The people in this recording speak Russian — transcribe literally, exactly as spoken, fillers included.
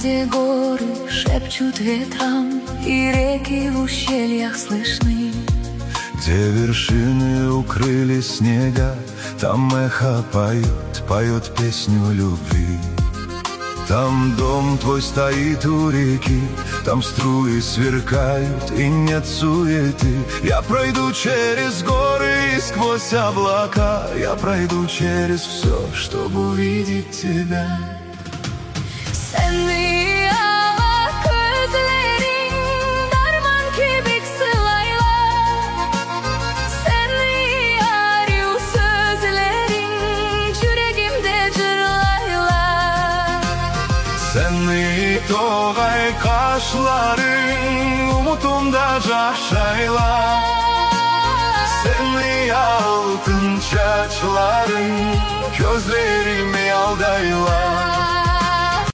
где горы шепчут ветрам, и реки в ущельях слышны. Где вершины укрыли снега, там эхо поет, поет песню любви. Там дом твой стоит у реки, там струи сверкают и нет суеты. Я пройду через горы и сквозь облака, я пройду через все, чтобы увидеть тебя. Seni ala gözlerin derman gibi sılaylar, seni arıyor sözlerin yüreğimde cırlaylar. Seni toğay kaşların umutumda caşaylar, seni altın çaçların gözlerimi aldaylar.